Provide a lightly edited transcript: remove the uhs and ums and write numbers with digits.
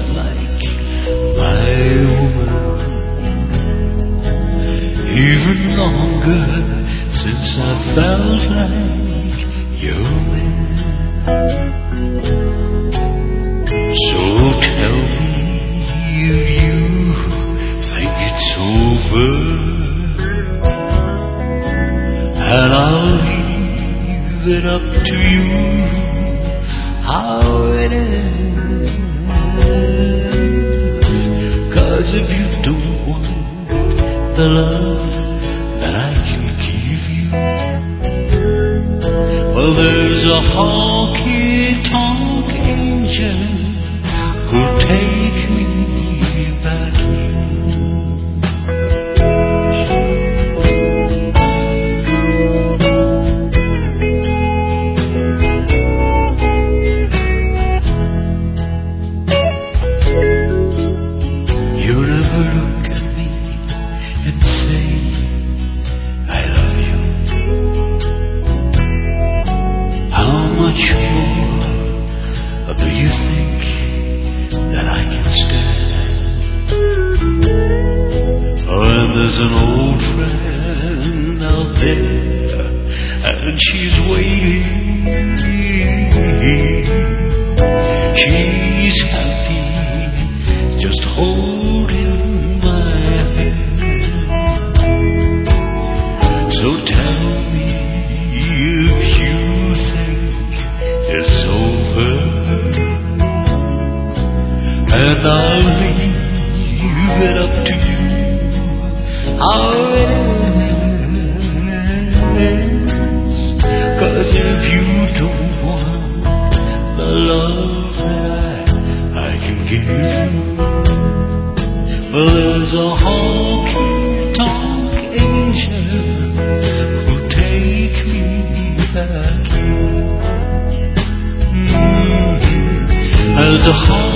like my woman. Even longer since I felt like your man. So tell me if you think it's over, and I'll leave it up to you how it ends. 'Cause if you don't want the love that I can give you, well, there's a honky-tonk angel who'll take me back home. You never look at me and say, I love you. How much more do you think that I can stand? Oh, and there's an old friend out there, and she's waiting. She's happy just holding my hand. So tell me if you think it's over, and I'll leave it up to you how it ends. 'Cause if you don't want the love that I can give you, well, there's a honky-tonk angel who'll take me back home. There's a